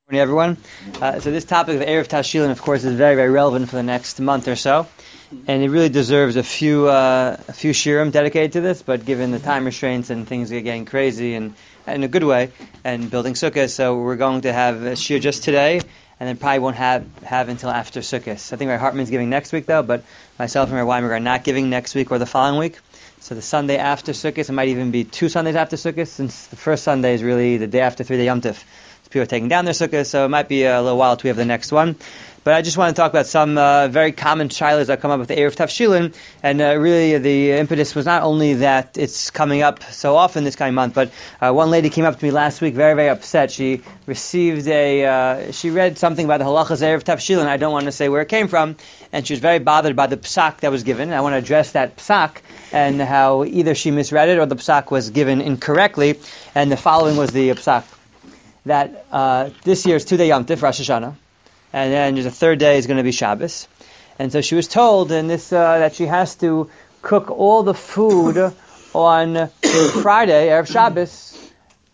Morning, everyone. So this topic of Erev Tashilin, of course, is very, very relevant for the next month or so, and it really deserves a few shiurim dedicated to this. But given the time restraints and things are getting crazy, and in a good way, and building sukkahs, so we're going to have a shiur just today, and then probably won't have until after sukkahs. I think Rabbi Hartman's giving next week though, but myself and Rabbi Weimer are not giving next week or the following week. So the Sunday after sukkahs, it might even be 2 Sundays after sukkahs, since the first Sunday is really the day after 3-day Yom Tov. People are taking down their sukkahs, so it might be a little while till we have the next one. But I just want to talk about some very common shilas that come up with the Erev Tavshilin, and really the impetus was not only that it's coming up so often this coming month, but one lady came up to me last week very, very upset. She received she read something about the halachas Erev Tavshilin. I don't want to say where it came from, and she was very bothered by the psak that was given. I want to address that psak and how either she misread it or the psak was given incorrectly, and the following was the psak. That this year's 2-day Yom Tov, Rosh Hashanah, and then there's a third day is going to be Shabbos. And so she was told in this that she has to cook all the food on Friday, Erev Shabbos,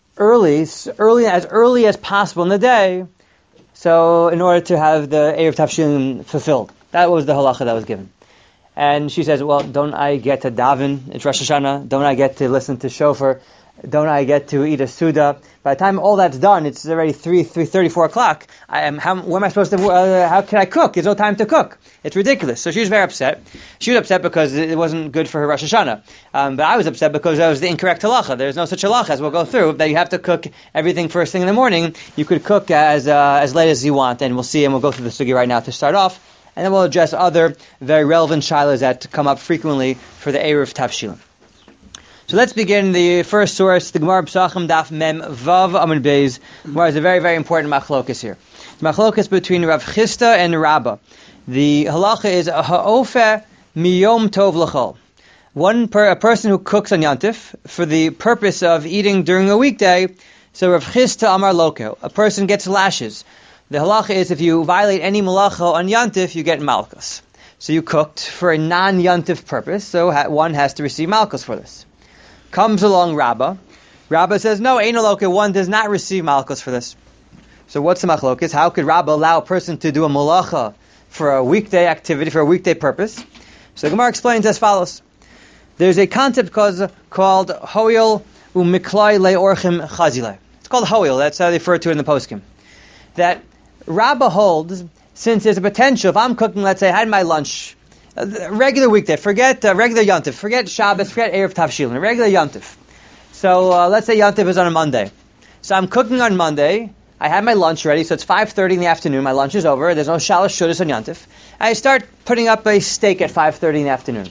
as early as possible in the day, so in order to have the Erev Tavshilin fulfilled. That was the halacha that was given. And she says, well, don't I get to daven? It's Rosh Hashanah. Don't I get to listen to shofar? Don't I get to eat a suda? By the time all that's done, it's already 3:30, 4 o'clock. Where am I supposed to, how can I cook? There's no time to cook. It's ridiculous. So she was very upset. She was upset because it wasn't good for her Rosh Hashanah. But I was upset because that was the incorrect halacha. There's no such halacha, as we'll go through, that you have to cook everything first thing in the morning. You could cook as late as you want, and we'll see, and we'll go through the sugi right now to start off. And then we'll address other very relevant shilas that come up frequently for the Erev Tavshilin. So let's begin the first source, the Gemara Pesachim Daf Mem Vav Amud Beis. Gemara is a very, very important machlokas here. The machlokas between Rav Chisda and Rabbah. The halacha is ha'ofeh miyom tov l'chol. A person who cooks on Yantif for the purpose of eating during a weekday. So Rav Chisda Amar Loko, a person gets lashes. The halacha is if you violate any malacha on Yantif, you get malchus. So you cooked for a non-Yantif purpose, so one has to receive malchus for this. Comes along Rabbah. Rabbah says, no, Ein Aloka, one does not receive malchus for this. So what's the machlokes? How could Rabbah allow a person to do a malacha for a weekday activity, for a weekday purpose? So the Gemara explains as follows. There's a concept called hoil u'miklai le'orchim chazile. It's called hoil, that's how they refer to it in the poskim. That Rabbah holds, since there's a potential, if I'm cooking, let's say I had my lunch, regular weekday, forget regular Yontif, forget Shabbos, forget Erev Tavshilin, regular Yontif. So let's say Yontif is on a Monday. So I'm cooking on Monday, I have my lunch ready, so it's 5:30 in the afternoon, my lunch is over, there's no Shalosh Shudas on Yontif. I start putting up a steak at 5:30 in the afternoon.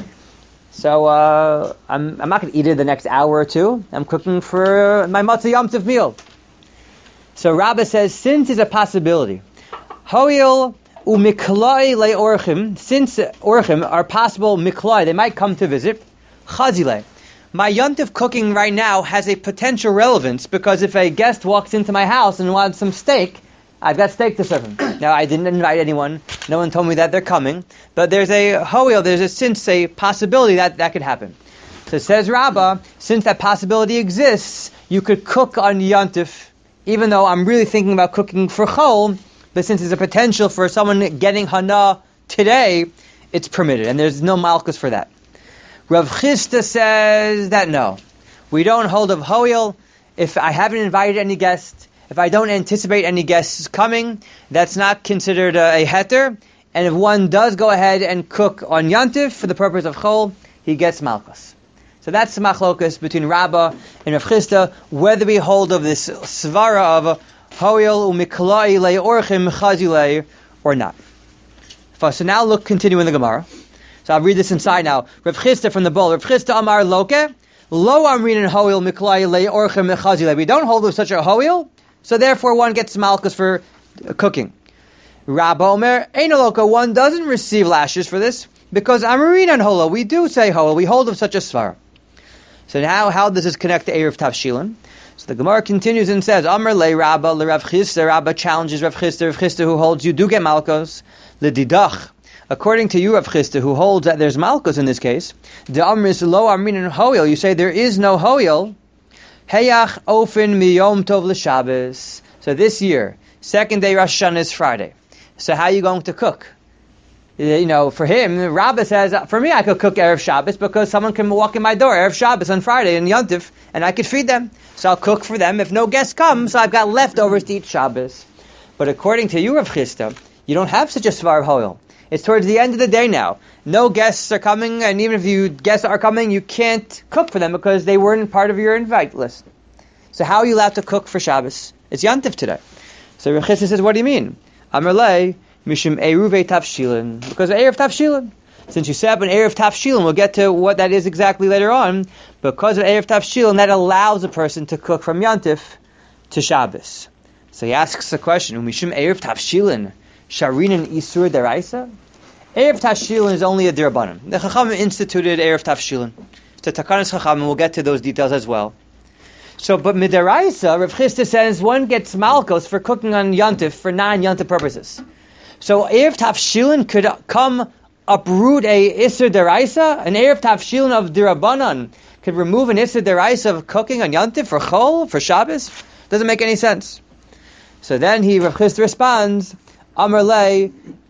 So I'm not going to eat it the next hour or two, I'm cooking for my Matzah Yom Tov meal. So Rabbah says, since there's a possibility, Hoil u'miklai le'orchim, since orchim are possible miklai, they might come to visit, chazile. My yontif cooking right now has a potential relevance because if a guest walks into my house and wants some steak, I've got steak to serve him. Now, I didn't invite anyone. No one told me that they're coming. But there's a possibility that could happen. So says Rabbah, since that possibility exists, you could cook on yontif, even though I'm really thinking about cooking for chol, but since there's a potential for someone getting hana today, it's permitted, and there's no malchus for that. Rav Chisda says that no. We don't hold of hoil. If I haven't invited any guests, if I don't anticipate any guests coming, that's not considered a heter, and if one does go ahead and cook on Yantif for the purpose of chol, he gets malchus. So that's the machlokas between Rabbah and Rav Chisda, whether we hold of this svara of hoil u'miklai le'orchim chazilei or not. So now continue in the Gemara. So I'll read this inside now. Rav Chisda from the bowl. Rav Chisda Amar Loke, lo amrin in hoil miklai le'orchim chazilei. We don't hold of such a hoil, so therefore one gets malchus for cooking. Rabbah Omer, Ein Loka, one doesn't receive lashes for this, because amarin and hoil, we do say hoil, we hold of such a svara. So now, how does this connect to Erev Tavshilin? So the Gemara continues and says, Amar le Rabbah le Rav Chisda. Rabbah challenges Rav Chisda who holds you do get malchus. Le didach. According to you, Rav Chisda, who holds that there's malchus in this case, the amris lo amrin and hoil. You say there is no hoil. Heyach ofen miyom tov l'Shabbos. So this year, second day Rosh Hashanah is Friday. So how are you going to cook? For him, Rabbah says, for me, I could cook Erev Shabbos because someone can walk in my door Erev Shabbos on Friday in Yontif, and I could feed them. So I'll cook for them. If no guests come, so I've got leftovers to eat Shabbos. But according to you, Rav Chisda, you don't have such a svar of hoil. It's towards the end of the day now. No guests are coming, and even if guests are coming, you can't cook for them because they weren't part of your invite list. So how are you allowed to cook for Shabbos? It's Yontif today. So Rav Chisda says, what do you mean? Amar lei, mishum eruv tafshilin. Because of Erev Tafshilin. Since you set up an Erev Tafshilin, we'll get to what that is exactly later on. Because of Erev Tafshilin, that allows a person to cook from Yontif to Shabbos. So he asks the question, mishum Erev Tafshilin, sharinan isur deraisa? Erev Tafshilin is only a dirabanan. The Chachamim instituted Erev Tafshilin. It's a takanas Chachamim, we'll get to those details as well. So, but midaraisa, Rav Chisda says one gets malchus for cooking on Yontif for non-Yontif purposes. So Erev Tafshilin could come uproot a Isser Deraisa? An Erev Tafshilin of Dirabanan could remove an Isser Deraisa of cooking on Yontif for Chol, for Shabbos? Doesn't make any sense. So then Rav Chisda responds, Amar lei,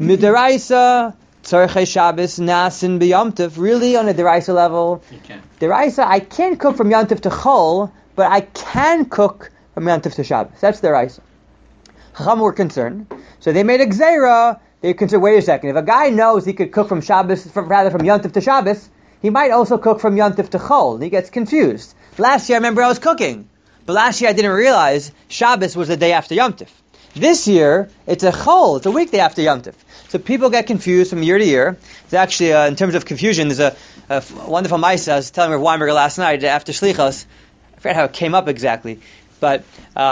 midaraisa, tzorchei Shabbos nasin b'yomtiv. Really, on a Deraisa level, you can. Deraisa, I can't cook from Yontif to Chol, but I can cook from Yontif to Shabbos. That's Deraisa. Chacham were concerned. So they made a gzeira. They considered, wait a second, if a guy knows he could cook from Shabbos, from Yontif to Shabbos, he might also cook from Yontif to Chol. He gets confused. Last year I remember I was cooking, but last year I didn't realize Shabbos was the day after Yontif. This year, it's a Chol, it's a weekday after Yontif. So people get confused from year to year. It's actually, in terms of confusion, there's a wonderful Maisa. I was telling Rav Weinberger last night after Shlichos. I forget how it came up exactly, but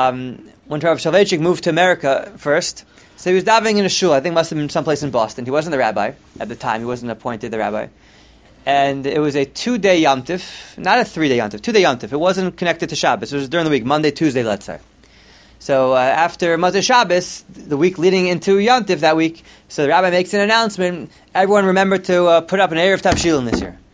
when Rav Soloveitchik moved to America first, so he was davening in a shul. I think it must have been someplace in Boston. He wasn't the rabbi at the time. He wasn't appointed the rabbi. And it was a 2-day Yom Tif, not a 3-day Yom Tif, 2-day Yom Tif. It wasn't connected to Shabbos. It was during the week, Monday, Tuesday, let's say. So after Motzei Shabbos, the week leading into Yom Tif that week, so the rabbi makes an announcement, everyone remember to put up an Erev Tafshilin this year.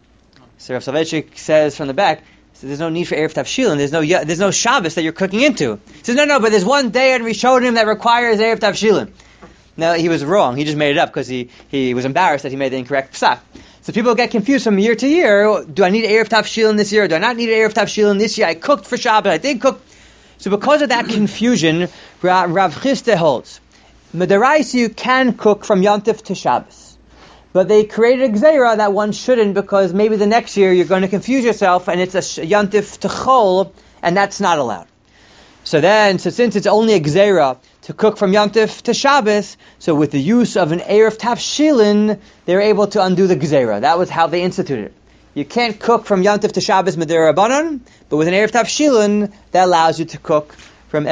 So Rav Soloveitchik says from the back, so there's no need for Erev Tafshilin. There's no Shabbos that you're cooking into. He says, no, but there's one day in Rishonim that requires Erev Tafshilin. Now, he was wrong. He just made it up because he was embarrassed that he made the incorrect psak. So people get confused from year to year. Do I need Erev Tafshilin this year? Do I not need Erev Tafshilin this year? I cooked for Shabbos. I did cook. So because of that confusion, Rav Chisda holds, Midaraisa, you can cook from Yontif to Shabbos. But they created a gzeira that one shouldn't, because maybe the next year you're going to confuse yourself and it's a Yontif to Chol, and that's not allowed. So since it's only a gzeira to cook from Yontif to Shabbos, so with the use of an Erev Tafshilin, they're able to undo the gzeira. That was how they instituted it. You can't cook from Yontif to Shabbos Midirabanan, but with an Erev Tafshilin, that allows you to cook from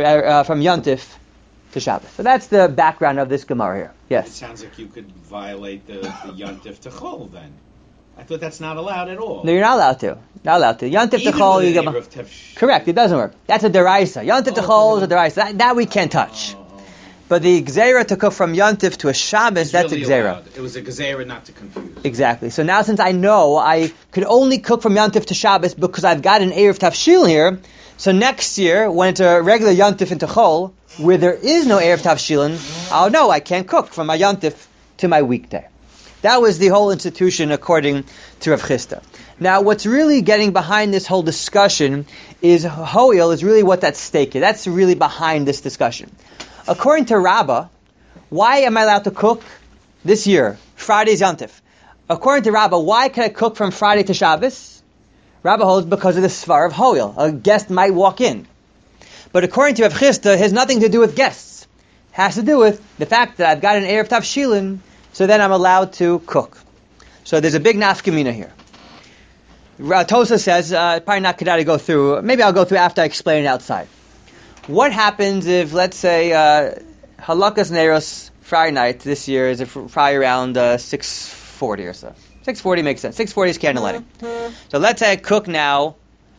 Yontif to Shabbos. So that's the background of this Gemara here. Yes? It sounds like you could violate the Yontif to Chol then. I thought that's not allowed at all. No, you're not allowed to. Not allowed to. Yontif to Chol, you get... Correct, it doesn't work. That's a deraisa. Yontif to Chol is a deraisa. That we can't touch. But the gzeira to cook from Yontif to a Shabbos, that's really a gzeira. Allowed. It was a gzeira not to confuse. Exactly. So now since I know I could only cook from Yontif to Shabbos because I've got an Erev Tafshil here, so next year, when it's a regular Yontif into Chol, where there is no Erev Tafshilin, I'll know I can't cook from my Yontif to my weekday. That was the whole institution according to Rav Chisda. Now, what's really getting behind this whole discussion is Ho'il is really what's at stake here. That's really behind this discussion. According to Rabbah, why am I allowed to cook this year? Friday's Yontif. According to Rabbah, why can I cook from Friday to Shabbos? Rabbah holds because of the svar of Ho'il. A guest might walk in. But according to Rav Chisda, it has nothing to do with guests. It has to do with the fact that I've got an Erev Tafshilin, so then I'm allowed to cook. So there's a big nafkamina here. Tosa says, probably not Kedai to go through. Maybe I'll go through after I explain it outside. What happens if, let's say, Halakas Neiros Friday night this year is probably around 6:40 or so. 6:40 makes sense. 6:40 is candle lighting. So let's say I cook now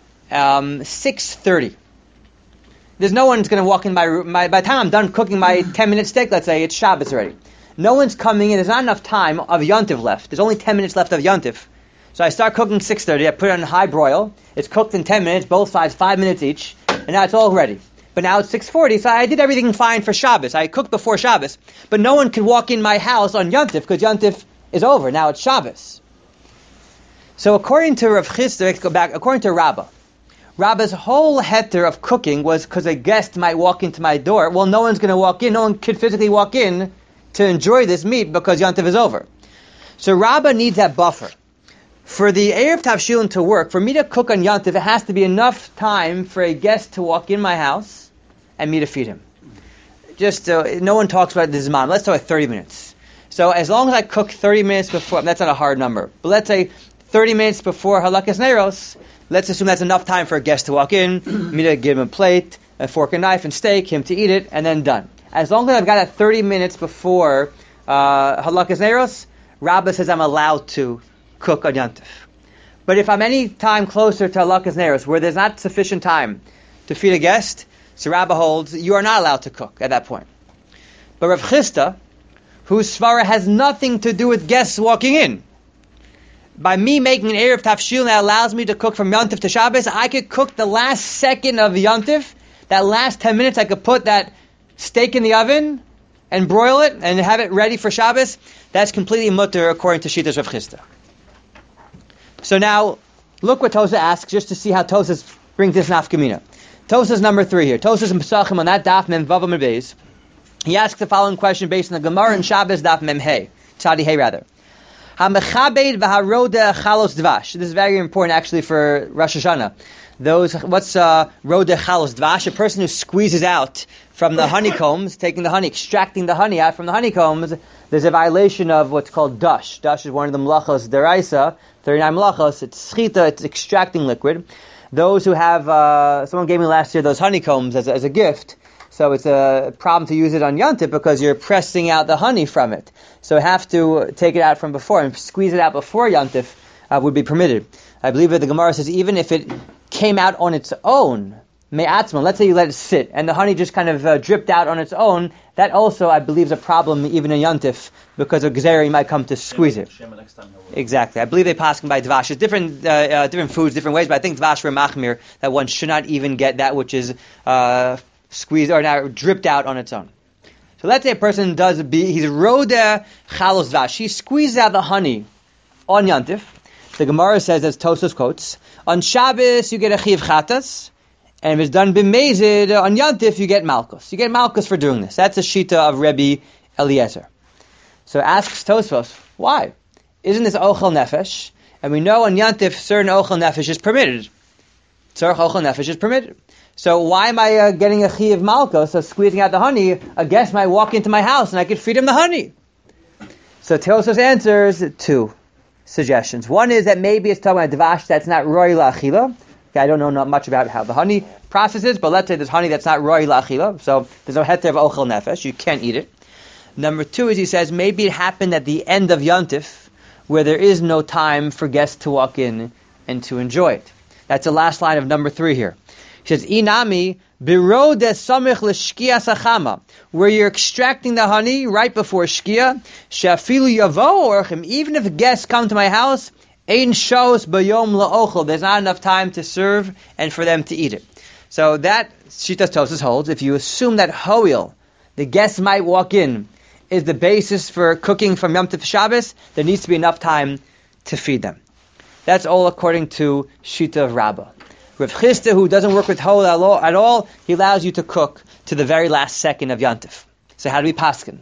6:30. There's no one's going to walk in my room. By the time I'm done cooking my 10-minute steak, let's say, it's Shabbos already. No one's coming in. There's not enough time of Yontif left. There's only 10 minutes left of Yontif. So I start cooking 6:30. I put it on high broil. It's cooked in 10 minutes, both sides, 5 minutes each. And now it's all ready. But now it's 6:40, so I did everything fine for Shabbos. I cooked before Shabbos. But no one could walk in my house on Yontif because Yontif is over. Now it's Shabbos. So according to Rav Chisda, let's go back, according to Rabba's whole heter of cooking was because a guest might walk into my door. Well, no one's going to walk in. No one could physically walk in to enjoy this meat because Yontif is over. So Rabba needs that buffer. For the Erev Tavshilin to work, for me to cook on Yontif, it has to be enough time for a guest to walk in my house and me to feed him. Just, no one talks about the Zman. Let's talk about 30 minutes. So as long as I cook 30 minutes before, that's not a hard number, but let's say 30 minutes before Halakas Neiros, let's assume that's enough time for a guest to walk in, me to give him a plate, a fork and knife and steak, him to eat it, and then done. As long as I've got that 30 minutes before Halakas Neiros, Rabba says I'm allowed to cook on Yontif. But if I'm any time closer to Halakas Neiros, where there's not sufficient time to feed a guest, so Rabba holds you are not allowed to cook at that point. But Rav Chisda, whose svara has nothing to do with guests walking in, by me making an Erev Tavshilin that allows me to cook from Yontif to Shabbos, I could cook the last second of Yontif, that last 10 minutes, I could put that steak in the oven and broil it and have it ready for Shabbos. That's completely mutter according to Shittas Rav Chisda. So now, look what Tosa asks, just to see how Tosa brings this nafkamina. Tosa's number 3 here. Tosa's in Pesachim on that daf mem vav mem beis. He asks the following question based on the Gemara in Shabbos daf mem hey, tzadi hey rather. Ha-mechabed v'ha-roda chalos dvash. This is very important actually for Rosh Hashanah. What's roda chalos dvash? A person who squeezes out from the honeycombs, taking the honey, extracting the honey out from the honeycombs. There's a violation of what's called dash. Dash is one of the melachos deraisa, 39 melachos. It's schita, it's extracting liquid. Those who have, someone gave me last year those honeycombs as a gift. So it's a problem to use it on Yontif because you're pressing out the honey from it. So have to take it out from before and squeeze it out before Yontif would be permitted. I believe that the Gemara says even if it came out on its own, me'atzma, let's say you let it sit and the honey just kind of dripped out on its own, that also I believe is a problem even in Yontif because of Gezerah you might come to squeeze it. Exactly. I believe they pass by Dvash. It's different foods, different ways, but I think Dvash Machmir that one should not even get that which is squeezed or now dripped out on its own. So let's say a person he's roda chalos dvash. He squeezes out the honey on Yontif. The Gemara says, as Tosas quotes, on Shabbos you get a chiv chatas, and if it's done b'mezid on Yontif you get malchus. You get malchus for doing this. That's a shita of Rebbe Eliezer. So asks Tosfos, why? Isn't this ochel nefesh? And we know on Yontif certain ochel nefesh is permitted. Tzarech ochel nefesh is permitted. So why am I getting a chi of malchus, so squeezing out the honey? A guest might walk into my house and I could feed him the honey. So Teosos answers 2 suggestions. One is that maybe it's talking about dvash that's not roi la'achila. Okay, I don't know not much about how the honey processes, but let's say there's honey that's not roi la'achila, so there's no heter of ochel nefesh, you can't eat it. Number 2 is he says maybe it happened at the end of Yontif, where there is no time for guests to walk in and to enjoy it. That's the last line of number 3 here. He says, Inami, biro de samich l'shkia sachama, where you're extracting the honey right before shkia, shafilu yavo orchim, even if guests come to my house, ein shos bayom la'ochel, there's not enough time to serve and for them to eat it. So that, Shitas Tosas holds, if you assume that hoil, the guests might walk in, is the basis for cooking from Yom Tov Shabbos, there needs to be enough time to feed them. That's all according to Shita of Rabbah. Rav Chisda, who doesn't work with Hol at all, he allows you to cook to the very last second of Yontif. So how do we paskin?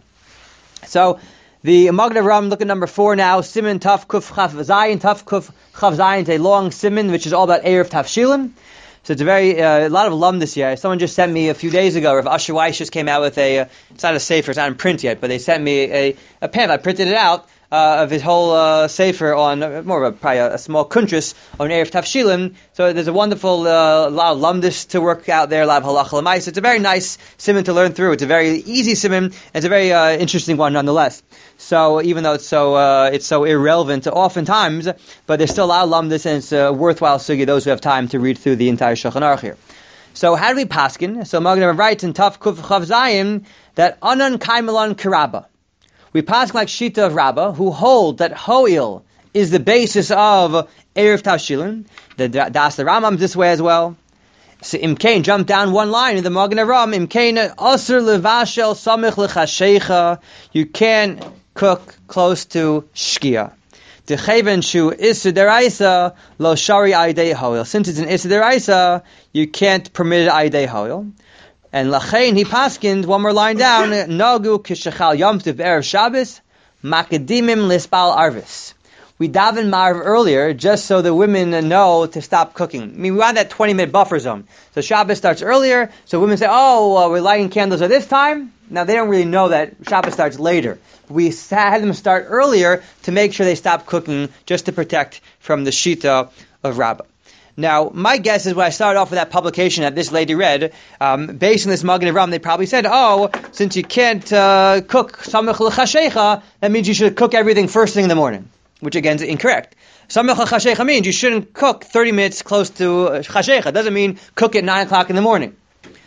So the Magna Ram, look at number 4 now, Siman Taf Kuf Chaf Zayin, Taf Kuf Chaf Zayin, it's a long Siman, which is all about Erev Tavshilin. So it's a lot of alum this year. Someone just sent me a few days ago, Rav Asher Weiss just came out with it's not a sefer, it's not in print yet, but they sent me a pamphlet. I printed it out, of his whole sefer on more of probably a small kuntris on Erev Tavshilin. So there's a wonderful lot of lumdis to work out there, a lot of halacha l'mais. It's a very nice siman to learn through. It's a very easy siman. It's a very interesting one nonetheless. So even though it's so irrelevant oftentimes, but there's still a lot of lumdis and it's a worthwhile sugi those who have time to read through the entire Shulchan Aruch here. So how do we paskin? So Magna writes in Taf Kuf Chav Zayin that anan kaimelon kirabba. We pass like Shita of Rabbah, who hold that Ho'il is the basis of Erev Tavshilin. The Das the Rambam this way as well. So Imkain, jump down one line in the Magen Avraham. Imkain asur levashel samich lechashecha. You can't cook close to shkia. Decheven shu isu deraisa lo shari aidei hoil. Since it's an isu deraisa, you can't permit it aidei hoil. And lachein he paskined one more line down. Nagu kishachal yom tiv erev Shabbos makadimim lispal arvis. We daven marv earlier just so the women know to stop cooking. I mean, we want that 20-minute buffer zone. So Shabbos starts earlier, so women say, we're lighting candles at this time. Now, they don't really know that Shabbos starts later. We had them start earlier to make sure they stop cooking, just to protect from the Shita of Rabbah. Now, my guess is when I started off with that publication that this lady read, based on this Magen Avraham, they probably said, since you can't cook samech l'chashecha, that means you should cook everything first thing in the morning. Which again is incorrect. Samech l'chashecha means you shouldn't cook 30 minutes close to chashecha. Doesn't mean cook at 9 o'clock in the morning.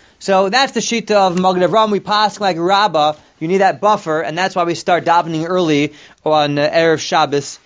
So that's the shita of Magen Avraham. We pass like Rabbah. You need that buffer, and that's why we start davening early on Erev Shabbos,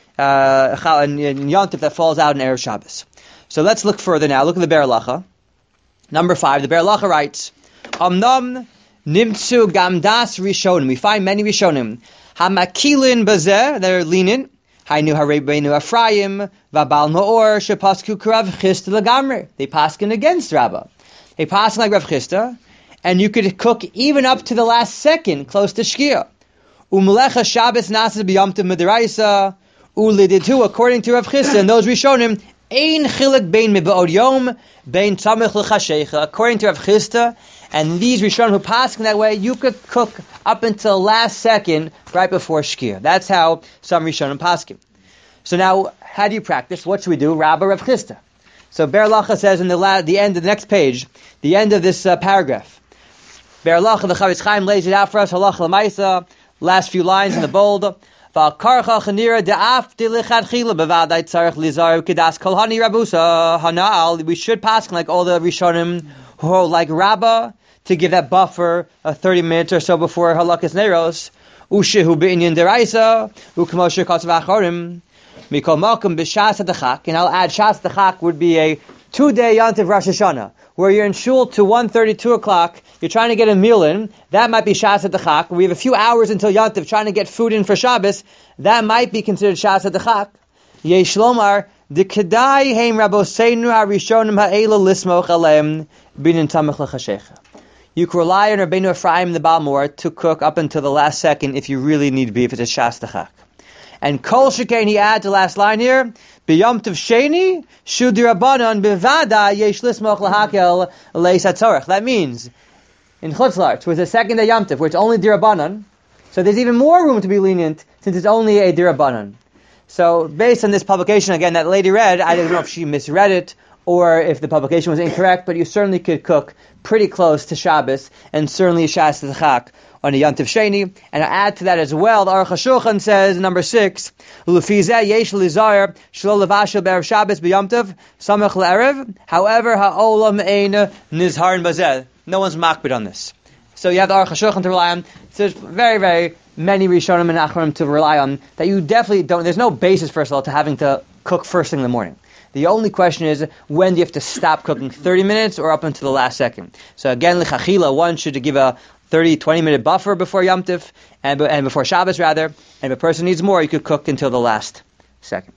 and Yontif that falls out in Erev Shabbos. So let's look further now. Look at the Be'er Halacha. Number 5, the Be'er Halacha writes, Amnam nimtzu gamdas rishonim. We find many rishonim. Hamakilin bazeh, they're lenient. Hainu harebeinu Ephraim, vabal maor, shepasku karav chista lagamre. They paskin against Rabbah. They paskin like Rav Chista, and you could cook even up to the last second, close to Shkia. Umlecha Shabbos nasas b'yomtiv midiraisa, uliditu, according to Rav Chista, and those Rishonim, ein chilik bein mibaod yom, bein tamich l'chashecha. According to Rav Chista, and these Rishonim who paskin that way, you could cook up until last second, right before Shkia. That's how some Rishonim paskin. So now, how do you practice? What should we do? Rabbah, Rav Chista. So Be'er Halacha says in the end of the next page, the end of this paragraph. Be'er Halacha, the Chavetz Chaim lays it out for us. Halacha l'maisa, last few lines in the bold. V'alkarcha chanira de'af de'lichadchila b'vadai tzarech lizar kedas kolhani rabusa hana'al. We should pass like all the Rishonim who hold like Rabbah to give that buffer of 30 minutes or so before Halakas Neros. Ushehu be'inyan deraisa u'kmoshe kotzav achorim. Mikol Malkum b'Shas HaDachak, and I'll add Shas HaDachak would be a 2-day Yontif Rosh Hashanah, where you're in shul to 1:30, 2 o'clock, you're trying to get a meal in, that might be Shas HaDachak. We have a few hours until Yontif, trying to get food in for Shabbos, that might be considered Shas HaDachak. Yesh Lomar, D'kedai heim Rabboseinu HaRishonim ha'ela lismoch aleim b'inin tamich l'chashecha. You can rely on Rabbeinu Ephraim the Balmor to cook up until the last second if you really need to be, if it's a Shas HaDachak. And Kol Shekain, he adds the last line here, B'yom Tov Sheni, Shu D'Rabbanan, B'vada Yesh Lismoch L'hakel Leis HaTzorech. That means, in Chutz La'aretz, where it's the second day Yom Tov, where it's only D'Rabbanan, so there's even more room to be lenient, since it's only a D'Rabbanan. So, based on this publication, again, that lady read, I don't know if she misread it, or if the publication was incorrect, but you certainly could cook pretty close to Shabbos, and certainly Shas HaDachak on a Yontif Sheni. And I add to that as well, the Aruch HaShulchan says, number 6, L'fizeh yesh l'zar shlo levashel b'erev Shabbos b'yomtiv samech l'erev. However, ha'olam ein nizharin bazeh. No one's makbid on this. So you have the Aruch HaShulchan to rely on. So there's very, very many Rishonim and Achronim to rely on that you definitely don't. There's no basis, first of all, to having to cook first thing in the morning. The only question is, when do you have to stop cooking? 30 minutes or up until the last second? So again, l'chachila, one should give a 20 minute buffer before Yom Tov, and before Shabbos rather, and if a person needs more, you could cook until the last second.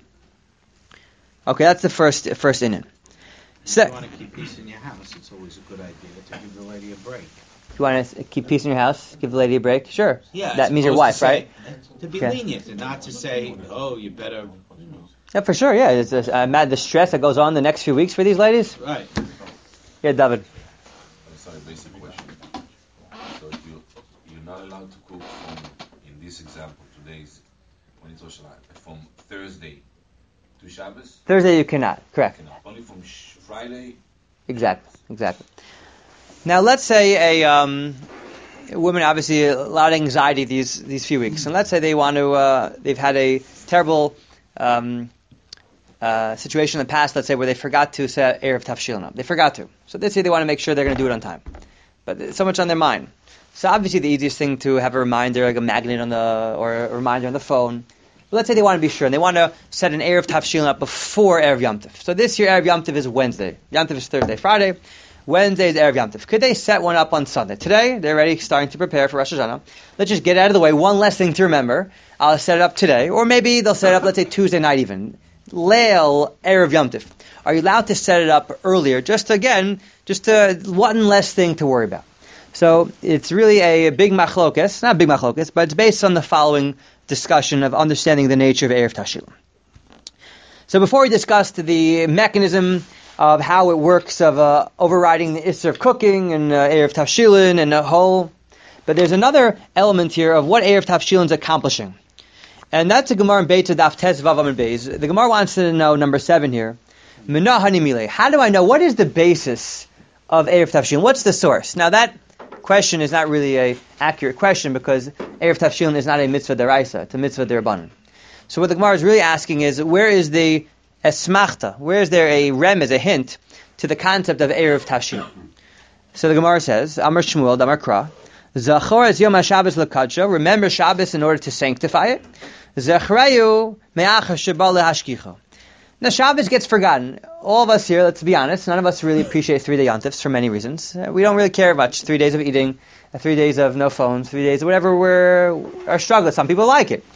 Okay, that's the first inyan. If you want to keep peace in your house, it's always a good idea to give the lady a break. If you want to keep peace in your house, give the lady a break? Sure. Yeah. That means your wife, right? To be lenient and not to say, you better... Yeah, for sure, yeah. It's the stress that goes on the next few weeks for these ladies. Right. Yeah, David. Sorry, basic question. So you're not allowed to cook in this example, today's, when it's Rosh Hashanah, from Thursday to Shabbos? Thursday you cannot, correct. You cannot. Only from Friday? Exactly. Now let's say a woman, obviously a lot of anxiety these few weeks, and let's say they want to, they've had a terrible situation in the past, let's say, where they forgot to set Erev Tafshilin up. They forgot to. So they say they want to make sure they're going to do it on time. But it's so much on their mind. So obviously the easiest thing to have a reminder, like a magnet or a reminder on the phone. But let's say they want to be sure, and they want to set an Erev Tafshilin up before Erev Yom Tov. So this year Erev Yom Tov is Wednesday. Yom Tov is Thursday, Friday. Wednesday is Erev Yom Tov. Could they set one up on Sunday? Today, they're already starting to prepare for Rosh Hashanah. Let's just get it out of the way. One less thing to remember. I'll set it up today. Or maybe they'll set it up, let's say, Tuesday night even. Leil Erev Yom Tov. Are you allowed to set it up earlier? Just one less thing to worry about. So it's really a big machlokes, not a big machlokes, but it's based on the following discussion of understanding the nature of Erev Tashilin. So before we discussed the mechanism of how it works of overriding the Isser of cooking and Erev Tavshilin and a whole, but there's another element here of what Erev Tavshilin is accomplishing. And that's a Gemara in Beitza Daf Tes Vav Amud Beis. The Gemara wants to know, number 7 here, Mina Hani Milei. How do I know, what is the basis of Erev Tavshilin? What's the source? Now that question is not really a accurate question because Erev Tavshilin is not a mitzvah deraisa, it's a mitzvah derabanan. So what the Gemara is really asking is, where is the esmachta? Where is there a remez, a hint, to the concept of Erev Tavshilin? So the Gemara says, Amar Shmuel, Damar Kra, Zachor es Yom HaShabbos l'kadsho, remember Shabbos in order to sanctify it. Zachrayu me'achar sheba lehashkicho. Now Shabbos gets forgotten. All of us here, let's be honest, none of us really appreciate 3-day yontifs for many reasons. We don't really care much. 3 days of eating, 3 days of no phones, 3 days of whatever our struggle. Some people like it.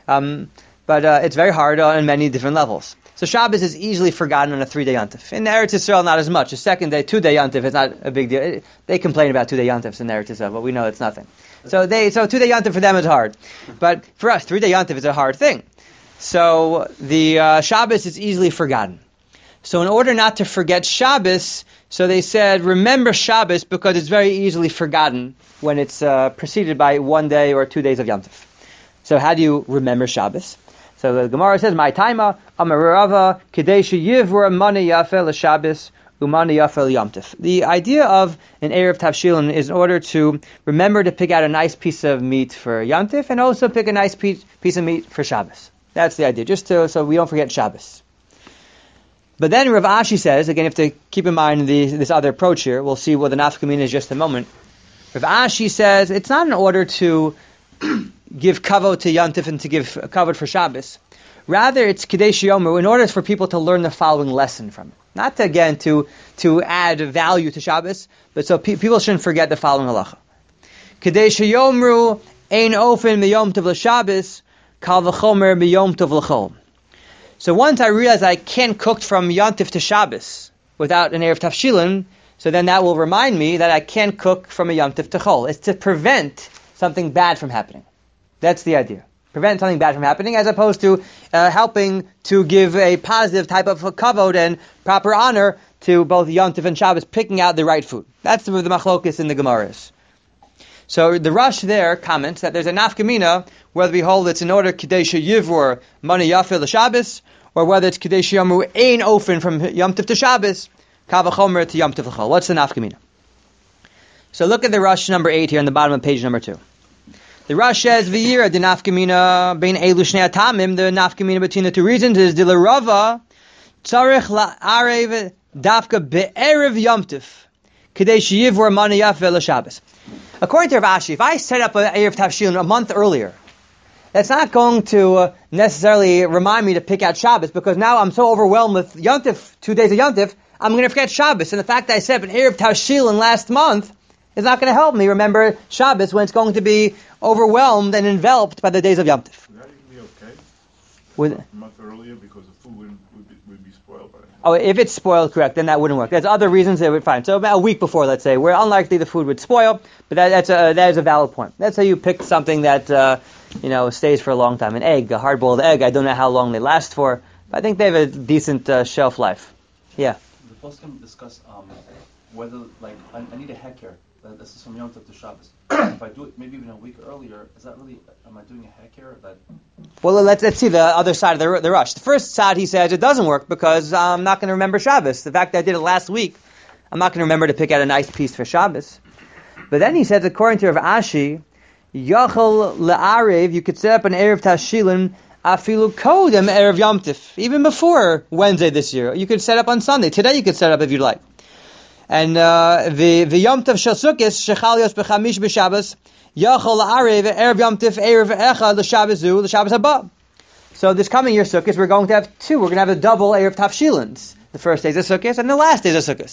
But it's very hard on many different levels. So Shabbos is easily forgotten on a 3-day yontif. In Eretz Yisrael, not as much. A 2-day yontif is not a big deal. They complain about 2-day yontifs in Eretz Yisrael, but we know it's nothing. So 2-day yontif for them is hard. But for us, 3-day yontif is a hard thing. So the Shabbos is easily forgotten. So in order not to forget Shabbos, so they said, remember Shabbos because it's very easily forgotten when it's preceded by 1 day or 2 days of yontif. So how do you remember Shabbos? So the Gemara says, "My taima amarava kadesh yivur mani yafel Shabbos umani yafel Yom Tov." The idea of an Erev Tavshilin is in order to remember to pick out a nice piece of meat for Yom Tov and also pick a nice piece of meat for Shabbos. That's the idea, just so we don't forget Shabbos. But then Rav Ashi says, again, you have to keep in mind this other approach here. We'll see what the nafkamina is just a moment. Rav Ashi says it's not in order to give kavod to Yontif and to give kavod for Shabbos. Rather, it's Kadesh Yomer in order for people to learn the following lesson from it. Not to add value to Shabbos, but so people shouldn't forget the following halacha. Kadesh Yomru ein ofen miyom tov l'Shabbos kal v'chomer miyom tov l'chol. So once I realize I can't cook from Yontif to Shabbos without an Erev Tavshilin, so then that will remind me that I can't cook from a Yontif to Chol. It's to prevent something bad from happening. That's the idea. Prevent something bad from happening, as opposed to helping to give a positive type of kavod and proper honor to both Yontif and Shabbos, picking out the right food. That's the machlokus in the Gemaras. So the Rush there comments that there's a nafkamina whether we hold it's in order Kadesh Yivur Mani Yafil Shabbos, or whether it's Kadesh Yamu Ein Ofen from Yom Tov to Shabbos, Kavachomer to Yom Tov L'chol. What's the nafkamina? So look at the Rush number 8 here on the bottom of page number 2. The Rush says V'yira the nafkamina bein elu shnei atamim. The nafkamina between the two reasons is the Rava tzarich la'arev dafka be'erev Yom Tov Kadesh Yivur Mani Yafil Shabbos. According to Rav Ashi, if I set up an Erev Tavshilin a month earlier, that's not going to necessarily remind me to pick out Shabbos, because now I'm so overwhelmed with Yontif, 2 days of Yontif, I'm going to forget Shabbos. And the fact that I set up an Erev Tavshilin last month is not going to help me remember Shabbos when it's going to be overwhelmed and enveloped by the days of Yontif. Would that even be okay? Would, A month earlier because the food would be spoiled by then. Oh, if it's spoiled, correct, then that wouldn't work. There's other reasons it would fine. So about a week before, let's say, where unlikely the food would spoil, but that is a valid point. That's how you pick something that stays for a long time. An egg, a hard-boiled egg. I don't know how long they last for, but I think they have a decent shelf life. Yeah. The post can discuss whether, I need a heker. This is from Yom Tov to Shabbos. If I do it maybe even a week earlier, is that really, am I doing a heker? Well, let's see the other side of the Rush. The first side, he says, it doesn't work because I'm not going to remember Shabbos. The fact that I did it last week, I'm not going to remember to pick out a nice piece for Shabbos. But then he says, according to Rav Ashi, Yachol le'arev, you could set up an Erev Tashilin afilu kodem Erev Yom Tov, even before Wednesday this year. You could set up on Sunday. Today you could set up if you'd like. And the Yom Tov shel Sukkos shechal yos b'chamish b'Shabbos yachol la'arev Erev Yom Tov Erev echad l'Shabbos zu l'Shabbos haba. So this coming year Sukkos, we're going to have 2. We're going to have a double Erev Tavshilins. The first days of Sukkos and the last days of Sukkos.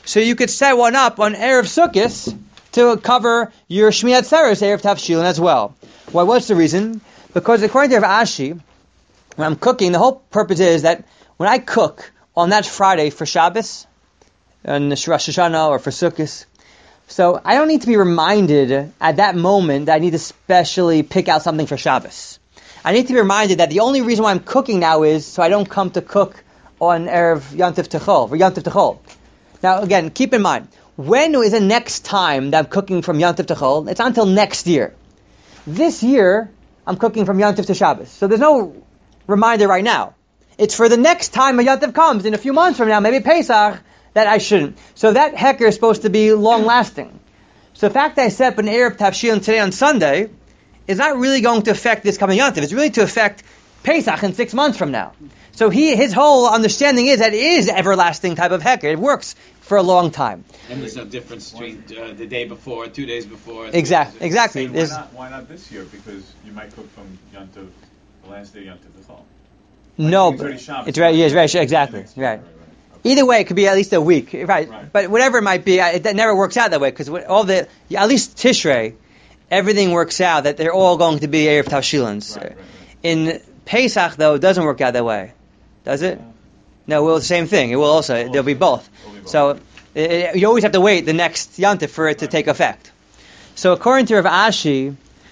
So you could set one up on Erev Sukkos to cover your Shmini Atzeres Erev Tavshilin as well. Why? What's the reason? Because according to Rav Ashi, when I'm cooking, the whole purpose is that when I cook on that Friday for Shabbos, and Rosh Hashanah or for Sukkot, so I don't need to be reminded at that moment that I need to specially pick out something for Shabbos. I need to be reminded that the only reason why I'm cooking now is so I don't come to cook on Erev Yantif Techol, or Yantif Techol. Now again, keep in mind, when is the next time that I'm cooking from Yantif Techol? It's until next year. This year, I'm cooking from Yantif to Shabbos. So there's no reminder right now. It's for the next time a Yantif comes, in a few months from now, maybe Pesach, that I shouldn't. So that heker is supposed to be long-lasting. So the fact that I set up an Erev Tavshilin today on Sunday is not really going to affect this coming Yantif. It's really to affect Pesach in 6 months from now. So his whole understanding is that it is everlasting type of heker. It works for a long time. And there's no difference between the day before, 2 days before. Exactly. And why not this year? Because you might cook from Yontiv, the last day Yontiv the fall. No, it's already Shabbos. it's right. Yes, right. Exactly. Right. Either way, it could be at least a week, right? But whatever it might be, it never works out that way because at least Tishrei, everything works out that they're all going to be Erev Tavshilins. Right. In Pesach, though, it doesn't work out that way, does it? No, well, the same thing. It will also. There'll be both. So you always have to wait the next Yantif for it to take effect. So according to Rav Ashi,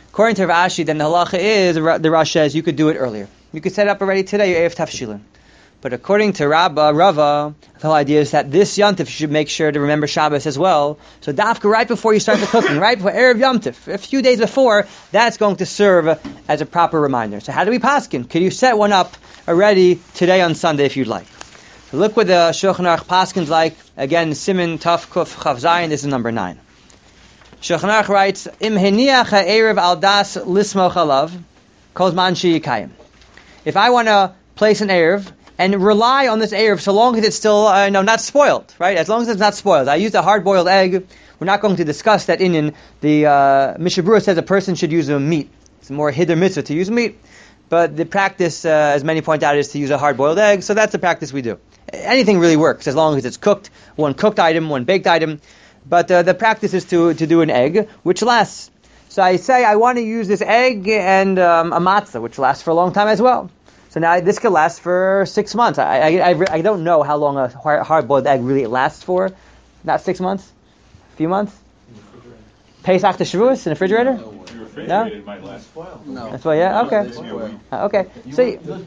then the halacha is the Rosh says you could do it earlier. You could set it up already today, your Erev Tavshilin. But according to Rava, the whole idea is that this Yantif you should make sure to remember Shabbos as well. So dafka right before you start the cooking, right before Erev Yantif, a few days before, that's going to serve as a proper reminder. So how do we paskin? Could you set one up already today on Sunday if you'd like? So look what the Shulchan Aruch paskins like. Again, Siman Taf Kuf Chav Zayin. This is number 9. Shulchan Aruch writes, Im heniach ha'erev al das lismoch alav kol zman sheyikayim. If I want to place an erev and rely on this erev so long as it's still not spoiled, right? As long as it's not spoiled. I used a hard-boiled egg. We're not going to discuss that in the Mishnah Berurah says a person should use a meat. It's more hiddur mitzvah to use meat. But the practice, as many point out, is to use a hard-boiled egg. So that's the practice we do. Anything really works as long as it's cooked. One cooked item, one baked item. But the practice is to do an egg, which lasts. So I say I want to use this egg and a matzah, which lasts for a long time as well. So now this could last for 6 months. I don't know how long a hard-boiled egg really lasts for. Not 6 months? A few months? Pesach to Shavuos in the refrigerator? No? It might last. No. That's why, yeah? Okay. Okay. So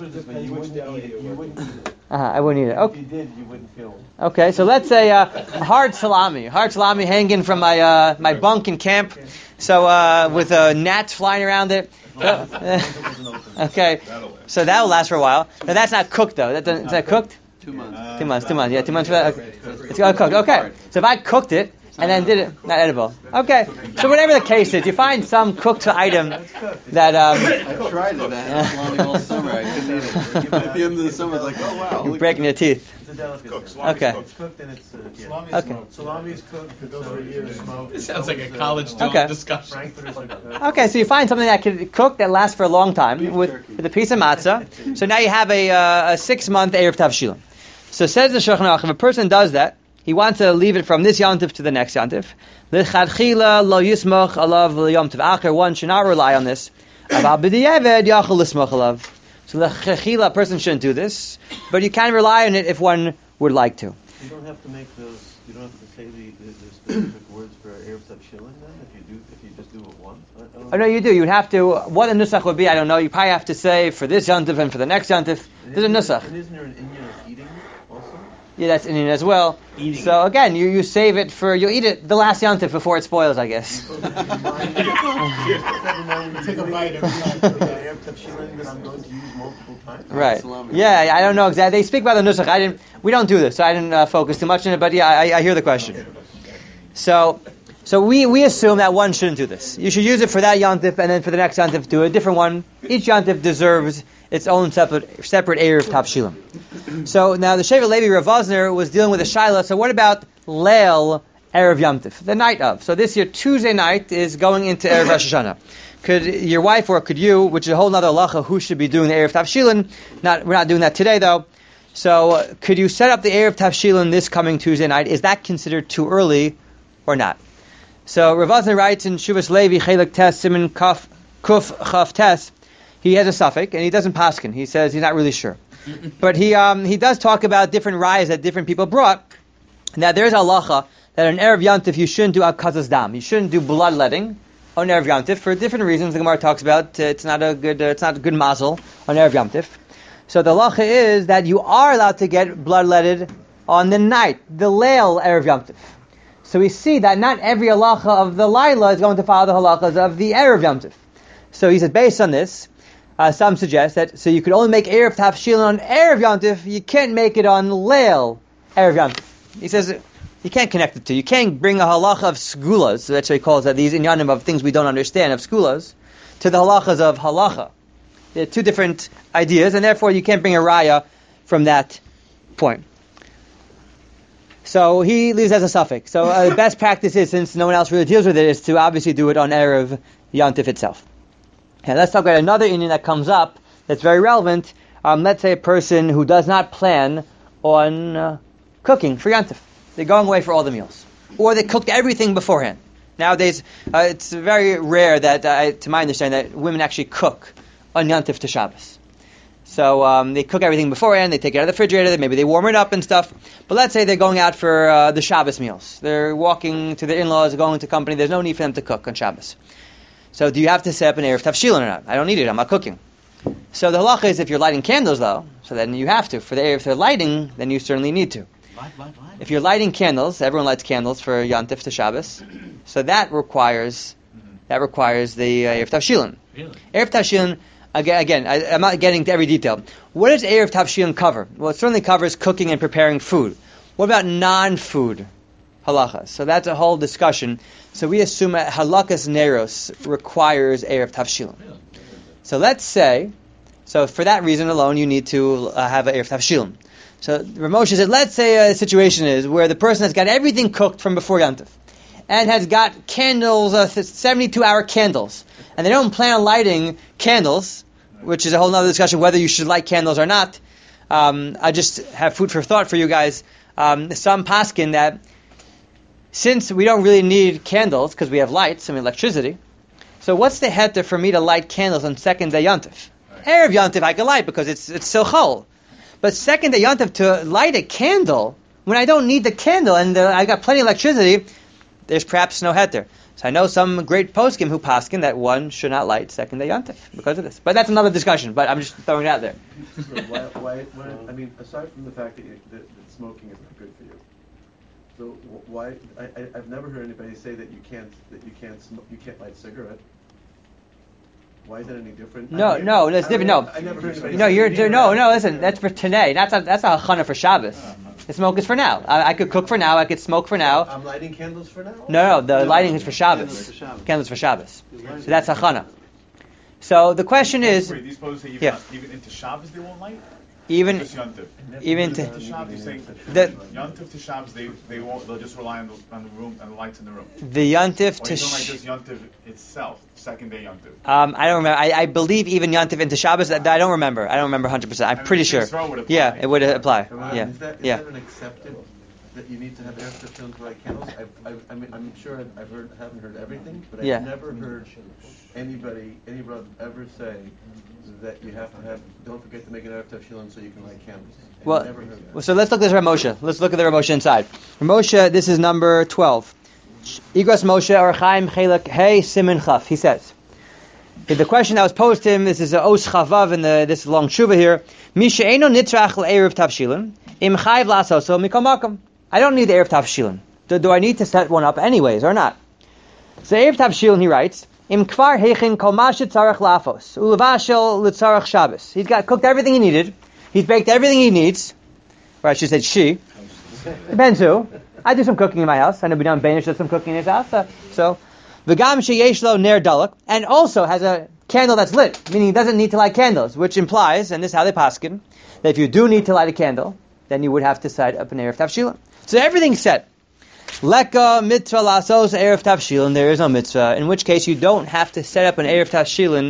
I wouldn't eat it. Okay. If you did, you wouldn't feel it. Okay, so let's say hard salami hanging from my bunk in camp. So with gnats flying around it. Okay, so that will last for a while. Now that's not cooked though. Is that cooked? 2 months. 2 months. Yeah, 2 months. Okay. It's cooked. Okay, so if I cooked it and then did it, not edible. Okay, so whatever the case is, you find some cooked item that. I tried it. I had salami all summer. I couldn't eat it. At the end of the summer, it's like, oh wow. You're breaking your teeth. It's a delicacy. Okay. It's cooked and it's Okay. Salami is cooked. It goes over a year smoked. It sounds like a college discussion. Frankfurters like Okay, so you find something that can cook that lasts for a long time with a piece of matzah. So now you have a 6 month Erev Tavshilin. So says the Shulchan Aruch, if a person does that, he wants to leave it from this Yantif to the next Yantif. L'chadchila lo yismach alav l'yom tov acher. One should not rely on this. Aval b'di'eved yachol l'smach alav. So l'chadchila, a person shouldn't do this, but you can rely on it if one would like to. You don't have to make those. You don't have to say the specific words for Erev Tavshilin then. If you just do it once. Oh no, you do. You would have to. What the nusach would be, I don't know. You probably have to say for this Yantif and for the next Yantif. There's a nusach. And isn't there an Indian of eating also? Yeah, that's Indian as well. Eating. So again, you save it for, you'll eat it the last Yantif before it spoils, I guess. Take a bite every time. Erev Tavshilin that I'm going to use multiple times. Right. Yeah, I don't know exactly. They speak about the nusach. We don't do this, so I didn't focus too much on it. But yeah, I hear the question. So we assume that one shouldn't do this. You should use it for that Yantif, and then for the next Yantif, do a different one. Each Yantif deserves its own separate Erev Tavshilin. So now the Shevet Levi Rav Vosner was dealing with a shaila. So what about Leil Erev Yantif, the night of? So this year Tuesday night is going into Erev Rosh Hashanah. Could your wife or could you, which is a whole other halacha, who should be doing the Erev Tavshilin? We're not doing that today though. So could you set up the Erev Tavshilin this coming Tuesday night? Is that considered too early or not? So Rav Azna writes in Shuvas Levi, Chelek Tes, Siman Kuf Chaf Tes, he has a suffix, and he doesn't paskin. He says he's not really sure. But he does talk about different rayas that different people brought. Now there's halacha that on Erev Yantif you shouldn't do akazas dam. You shouldn't do bloodletting on Erev Yantif for different reasons. The Gemara talks about it's not a good mazel on Erev Yantif. So the halacha is that you are allowed to get bloodletted on the night, the leil Erev Yantif. So we see that not every halacha of the Laila is going to follow the halachas of the Erev Yantif. So he said, based on this, some suggest that so you could only make Erev Tavshilin on Erev Yantif, you can't make it on Leil Erev Yantif. He says you can't connect the two. You can't bring a halacha of segulas, so that's what he calls that, these inyanim of things we don't understand, of segulas, to the halachas of halacha. They're two different ideas, and therefore you can't bring a raya from that point. So he leaves as a suffix. So the best practice is, since no one else really deals with it, is to obviously do it on Erev Yantif itself. And let's talk about another Indian that comes up that's very relevant. Let's say a person who does not plan on cooking for Yantif. They're going away for all the meals. Or they cooked everything beforehand. Nowadays, it's very rare that, to my understanding, that women actually cook on Yantif to Shabbos. So they cook everything beforehand, they take it out of the refrigerator, maybe they warm it up and stuff. But let's say they're going out for the Shabbos meals. They're walking to their in-laws, going to company. There's no need for them to cook on Shabbos. So do you have to set up an Erev Tavshilin or not? I don't need it, I'm not cooking. So the halacha is if you're lighting candles though, so then you have to. For the Erev lighting, then you certainly need to. If you're lighting candles, everyone lights candles for Yantif to Shabbos, so that requires the Erev Tavshilin. Really? Erev Tavshilin, again, I'm not getting to every detail. What does Erev Tavshilin cover? Well, it certainly covers cooking and preparing food. What about non-food halachas? So that's a whole discussion. So we assume that halakas neros requires Erev Tavshilin. So let's say, so for that reason alone, you need to have an Erev Tavshilin. So Rav Moshe said, let's say a situation is where the person has got everything cooked from before Yantif, and has got candles, 72-hour candles, and they don't plan on lighting candles, which is a whole other discussion whether you should light candles or not. I just have food for thought for you guys. Some paskin that since we don't really need candles because we have lights and electricity, so what's the heter for me to light candles on second day Yantif? Erev Yantif I can light because it's still chol. But second day Yantif to light a candle when I don't need the candle and I got plenty of electricity, there's perhaps no heter. So I know some great poskim who paskin that one should not light second day Yantif because of this. But that's another discussion. But I'm just throwing it out there. Why, I mean, aside from the fact that smoking is not good for you, so why? I've never heard anybody say that you can't light a cigarette. Why is that any different? No, that's different. No, I never heard anybody. No. Listen, that's for today. That's a hachana for Shabbos. The smoke is for now. I could cook for now. I could smoke for now. I'm lighting candles for now. No, the lighting is for Shabbos. Candles for Shabbos. So that's hachana. So the question is, Wait, these supposed to say even into Shabbos they won't light? even Just Yontif. even To to Shabbos, you're saying the Yontif to Shabbos they won't, they'll just rely on the room and the lights in the room. the Yantif Or to. you don't like just Yontif itself, second day Yontif. I don't remember. I believe even Yantif into Shabbos. That I don't remember. I don't remember 100%. I'm pretty sure. Yeah, it would apply. Yeah, Is that yeah. an accepted that you need to have Erev Tavshilin to light candles? I mean, I'm sure haven't heard everything, but Yeah. I've never heard any brother ever say that you have to have. Don't forget to make an Erev Tavshilin so you can light candles. I've Well, never heard that. well, so let's look at this Rav Moshe. Let's look at the Rav Moshe inside. Rav Moshe, this is number 12. Igros Moshe Orchaim Chelek Hey Simin Chaf. He says, the question that was posed to him, this is Os Chavav in this long tshuva here. Misha Eino Nitrach Erev Tavshilin Im Chayv Lasoso Mikol Makom. I don't need the Erev Tavshilin. Do I need to set one up anyways or not? So Erev Tavshilin, he writes, Im Kvar Hechin Kol Mashet Tzarech Lafos Ulevashel Litzarech Shabbos. He's got cooked everything he needed. He's baked everything he needs. Or I should say she. Depends who. I do some cooking in my house. I know B'nai Banish does some cooking in his house. So, V'gam sheyesh lo ner dalek, and also has a candle that's lit, meaning he doesn't need to light candles, which implies, and this is how they paskin, that if you do need to light a candle, then you would have to set up an Erev Tavshilin. So everything's set. Leka mitzvah lasos Erev Tavshilin, there is no mitzvah, in which case you don't have to set up an Erev Tavshilin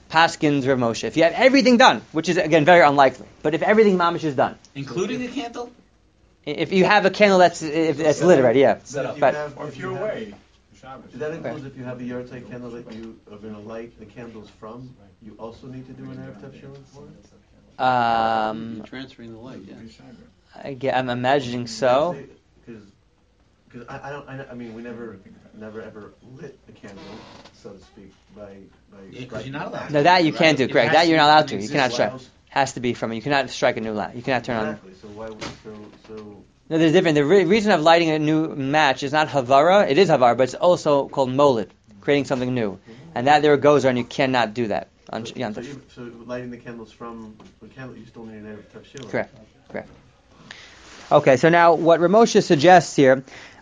Paskins Rav Moshe. If you have everything done, which is again very unlikely, but if everything mamish is done, Including a candle? if you have a candle that's lit already, yeah. Or if you're away, Shabbos. That includes if you have a yahrzeit candle that you are going to light the candles from, you also need to do an Erev Tavshilin for it? You're transferring the light, yeah. I'm imagining so. Because I mean, we never ever lit a candle, so to speak, by Because you're not allowed. No, that you can't do. It Correct. has That you're to not allowed to. You exist cannot strike. while- Has to be from it. You cannot strike a new light. You cannot turn on. Exactly. So why would so? No, there's different. The reason of lighting a new match is not havara. It is havara, but it's also called molid, creating something new. And that there it goes on. You cannot do that on Yom Tov. So lighting the candles from the candle, you still need an Erev Tavshilin. Correct. Okay, so now what Ramosha suggests here,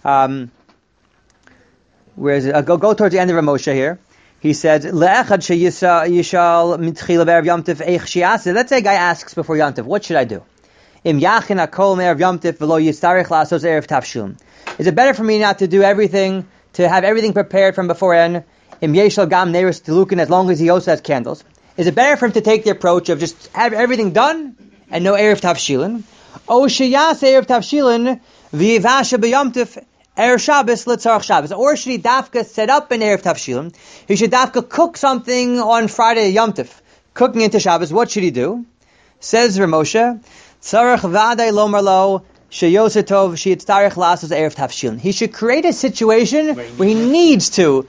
where is it? Go towards the end of Ramosha here. He says, "Le'echad sheyishal mitchila be'erev Yom Tov eich shi'aseh." Let's say a guy asks before Yom Tov, what should I do? Im yachin hakol me'erev Yom Tov v'lo yistarich la'asos erev tavshilin. Is it better for me not to do everything, to have everything prepared from beforehand? Im yeshal gam neiros tilukin, as long as he also has candles. Is it better for him to take the approach of just have everything done and no erev tavshilin? O sheyas erev tavshilin v'yivasha b'Yom Tov erev Shabbos l'tzarach Shabbos. Or should he dafka set up an erev tavshilin? He should dafka cook something on Friday Yom Tov, cooking into Shabbos. What should he do? Says Ramosha, tzarach v'adei lomar lo sheyosatov sheyitzarich lasos erev tavshilin. He should create a situation where he needs to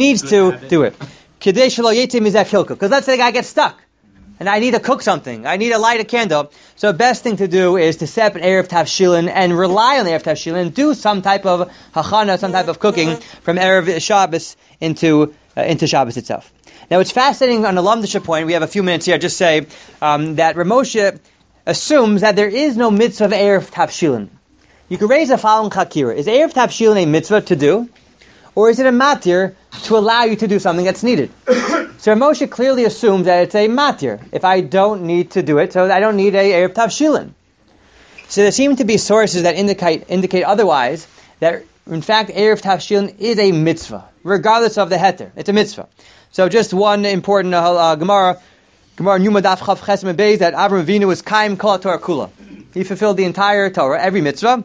do it. Kedei shelo yetei mizeh kilkel. Because let's say the guy gets stuck. And I need to cook something. I need to light a candle. So the best thing to do is to set up an Erev Tavshilin and rely on the Erev Tavshilin and do some type of hachana, some type of cooking from Erev Shabbos into Shabbos itself. Now it's fascinating on the Lamdasha point, we have a few minutes here, just say that Ramosha assumes that there is no mitzvah of Erev Tavshilin. You could raise the following chakira. Is Erev Tavshilin a mitzvah to do? Or is it a matir to allow you to do something that's needed? So Moshe clearly assumes that it's a matir. If I don't need to do it, so I don't need a Erev Tavshilin. So there seem to be sources that indicate otherwise, that in fact Erev Tavshilin is a mitzvah, regardless of the heter. It's a mitzvah. So just one important Gemara Numa Daf Chav Ches Beis, that Avraham Avinu was Kaim Kol Torah Kula. He fulfilled the entire Torah, every mitzvah.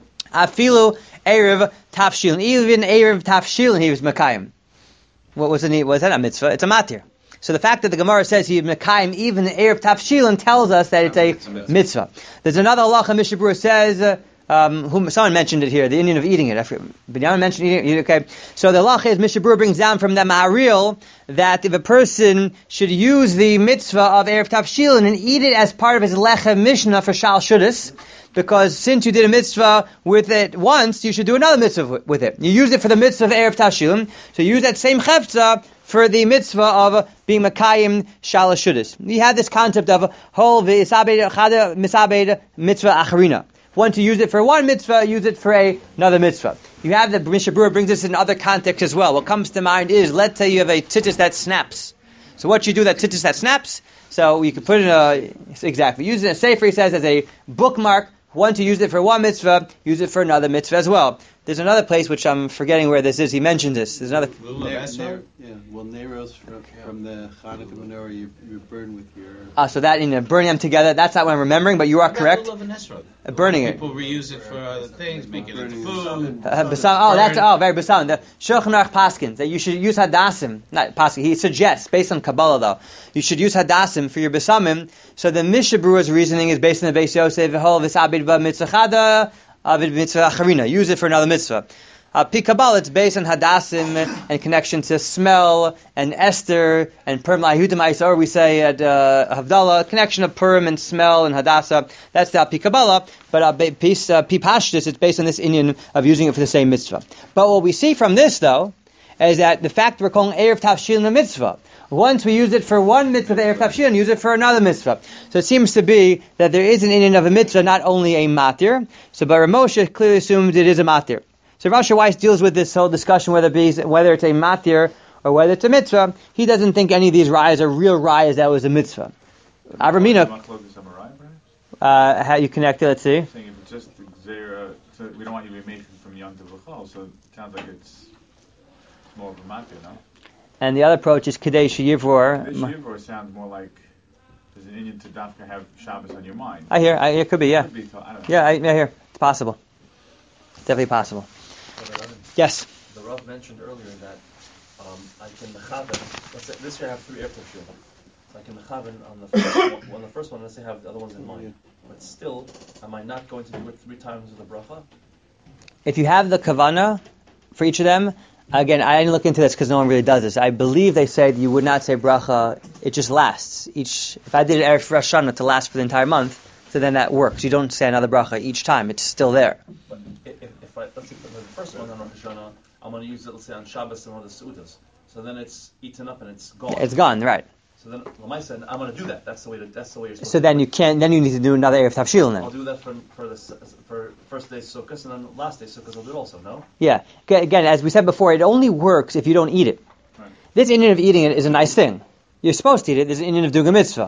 Afilu Erev Tavshilin. Even Erev Tavshilin he was Mekayim. What was it? Was that a mitzvah? It's a matir. So the fact that the Gemara says he Mekayim even Erev Tavshilin tells us that it's a mitzvah. There's another halacha Mishnah Berurah says, someone mentioned it here, the Indian of eating it. Binyamin mentioned eating it. Okay. So the halacha is Mishnah Berurah brings down from the Maharil that if a person should use the mitzvah of Erev Tavshilin and eat it as part of his lechem mishnah for Shal Shudas, because since you did a mitzvah with it once, you should do another mitzvah with it. You use it for the mitzvah of Erev Tavshilin, so you use that same chefza for the mitzvah of being Makayim Shalosh Shudas. You have this concept of whole v'isabed chada misabed mitzvah acharina. Once you use it for one mitzvah, use it for another mitzvah. You have the Mishnah Berurah brings this in other contexts as well. What comes to mind is, let's say you have a tzitzis that snaps. So what you do that tzitzis that snaps, so you can put it use it as Sefer, he says, as a bookmark. Once you use it for one mitzvah, use it for another mitzvah as well. There's another place which I'm forgetting where this is. He mentioned this. There's another. Neiros from the Chanukah menorah you burn with your. So that burning them together. That's not what I'm remembering, but you are correct. Burning it. People reuse it for other things, make it into food. Very Basan. The Shulchan Aruch Paskins that you should use hadassim. Not Paskin. He suggests, based on Kabbalah though, you should use hadassim for your besamim. So the Mishnah Berurah's reasoning is based on the Beis Yosef v'hol v'sabed b'mitzvah chada. Mitzvah acharina, use it for another mitzvah. Pi Kabbalah, it's based on hadassim and connection to smell and Esther and Purim Lahudim Isa, or we say at Havdalah, connection of Purim and smell and Hadassah. That's the Pi Kabbalah. But Pi Pashtus, it's based on this Indian of using it for the same mitzvah. But what we see from this, though, is that the fact we're calling Erev Tavshilin a mitzvah. Once we use it for one mitzvah, Erev Tavshilin, use it for another mitzvah. So it seems to be that there is an Indian of a mitzvah, not only a matir. So, but Ramosha clearly assumes it is a matir. So Rav Asher Weiss deals with this whole discussion whether it's a matir or whether it's a mitzvah. He doesn't think any of these rayas are real rayas that was a mitzvah. Avramina, how you connect it? Let's see. Saying if it's just zera, so we don't want you to be making from Yom Tov L'chol, so it sounds like it's more of a matir, no? And the other approach is Kadesh Yivor. This Yivor sounds more like there's an Indian to Dafka have Shabbos on your mind. I hear. It could be, yeah. Could be, I don't know. Yeah, I hear. It's possible. Definitely possible. Yes. The Rav mentioned earlier that I can mechaven. Let's say this year I have 3 Erev Tavshilin. So I can mechaven on the first one. Let's say I have the other ones in mind. But still, am I not going to do it 3 times with the bracha? If you have the kavana for each of them, again, I didn't look into this because no one really does this. I believe they said you would not say bracha. It just lasts. If I did it Erev Rosh Hashanah to last for the entire month, so then that works. You don't say another bracha each time. It's still there. But if I, let's say for the first one on Rosh Hashanah, I'm going to use it, let's say, on Shabbos and one of the Seudas. So then it's eaten up and it's gone. It's gone, right. So then, Lamai said, I'm going to do that. That's the way you're supposed So to then do you can't. Then you need to do another Erev Tavshilin I'll then. do that for first day Sukkot, and then last day Sukkot I'll do it also, no? Yeah. Again, as we said before, it only works if you don't eat it. Right. This Indian of eating it is a nice thing. You're supposed to eat it. There's an Indian of doing a mitzvah.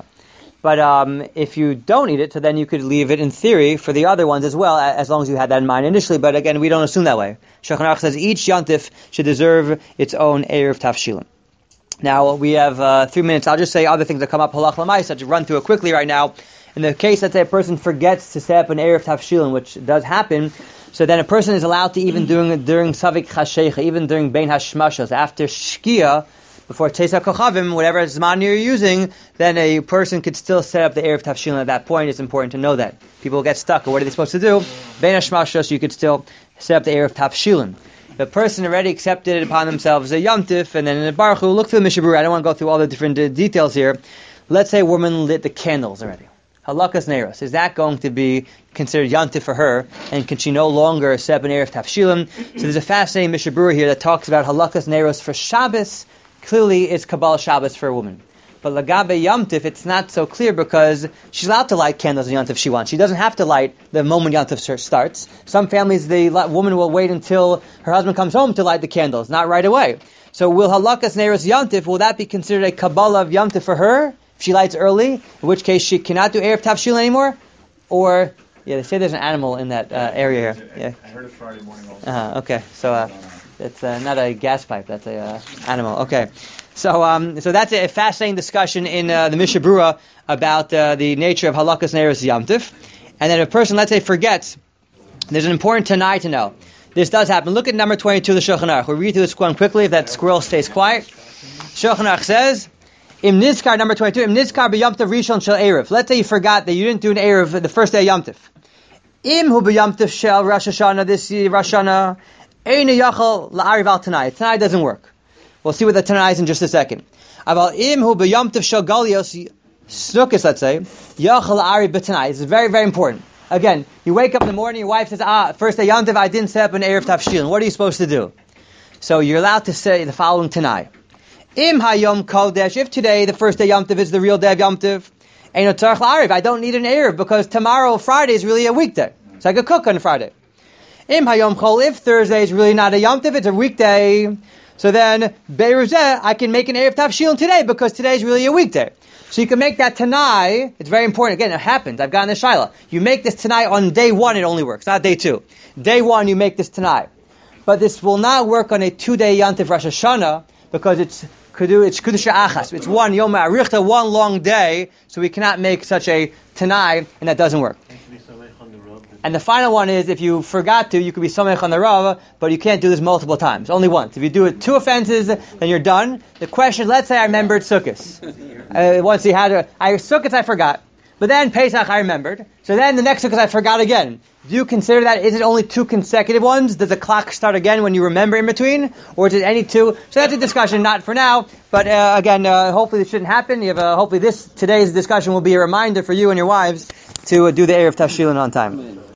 But if you don't eat it, so then you could leave it in theory for the other ones as well, as long as you had that in mind initially. But again, we don't assume that way. Shulchan Aruch says each yontif should deserve its own Erev Tavshilin. Now, we have 3 minutes. I'll just say other things that come up. Halach l'maisa. I'll just run through it quickly right now. In the case that, say, a person forgets to set up an Erev Tavshilin, which does happen, so then a person is allowed to even during Savik Chashecha, even during Bein Hashmashos, after Shkia, before Teisa Kochavim, whatever Zman you're using, then a person could still set up the Erev Tavshilin at that point. It's important to know that. People get stuck, or what are they supposed to do? Bein Hashmashos, you could still set up the Erev Tavshilin. The person already accepted it upon themselves a yomtiv, and then in the Baruch Hu, look through the Mishabur. I don't want to go through all the different details here. Let's say a woman lit the candles already. Halakas Neiros. Is that going to be considered yomtiv for her? And can she no longer set up an Erev Tavshilim? So there's a fascinating Mishabur here that talks about Halakas Neiros for Shabbos. Clearly it's Kabbalah Shabbos for a woman. But Lagabe Yomtiv, it's not so clear because she's allowed to light candles on Yomtiv if she wants. She doesn't have to light the moment Yomtiv starts. Some families, the woman will wait until her husband comes home to light the candles, not right away. So will Halakas Neiros Yomtiv, will that be considered a Kabbalah of Yomtiv for her if she lights early? In which case she cannot do Erev Tavshil anymore? Or, yeah, they say there's an animal in that area here. Yeah. I heard it Friday morning also. Okay, so it's not a gas pipe, that's a animal. Okay. So that's a fascinating discussion in the Mishnah Berurah about the nature of Halakas Neiros Yomtiv. And then if a person, let's say, forgets, there's an important Tanai to know. This does happen. Look at number 22 of the Shulchan Aruch. We'll read through this one quickly if that squirrel stays quiet. Shulchan Aruch says, Im Nizkar, number 22, Im Nizkar b'Yomtiv Rishon Shel Erev. Let's say you forgot that you didn't do an Erev the first day of Yomtiv. Im hu b'Yomtiv Shel Rosh Hashanah, this Rosh Hashanah, Eina Yachal La'ariv al Tanai. Tanai doesn't work. We'll see what the Tanai is in just a second. Aval im hu b'yomtiv shel galios snukis, let's say, yachal ari b'tanai. This is very, very important. Again, you wake up in the morning, your wife says, first day yomtiv, I didn't set up an Erev Tavshilin. What are you supposed to do? So you're allowed to say the following Tanai. Im hayom kodesh, if today, the first day yomtiv, is the real day of yomtiv, eino tzarich la'ariv, I don't need an Erev, because tomorrow, Friday, is really a weekday. So I could cook on Friday. Im hayom chol, if Thursday is really not a yomtiv, it's a weekday, so then, Beiruzeh, I can make an Erev Tavshilin today because today is really a weekday. So you can make that Tanai. It's very important. Again, it happens. I've gotten the Shaila. You make this Tanai on day 1, it only works, not day 2. Day 1, you make this Tanai. But this will not work on a 2-day Yontif Rosh Hashanah because it's Kudusha Achas. It's one Yom Ha'arichta, one long day, so we cannot make such a Tanai, and that doesn't work. And the final one is, if you forgot to, you could be Samech on the Rav, but you can't do this multiple times, only once. If you do it 2 offenses, then you're done. The question, let's say I remembered Sukkot. Once you had Sukkot I forgot, but then Pesach I remembered, so then the next Sukkot I forgot again. Do you consider that, is it only 2 consecutive ones? Does the clock start again when you remember in between? Or is it any 2? So that's a discussion, not for now, but again, hopefully this shouldn't happen. Hopefully today's discussion will be a reminder for you and your wives to do the Erev Tavshilin on time.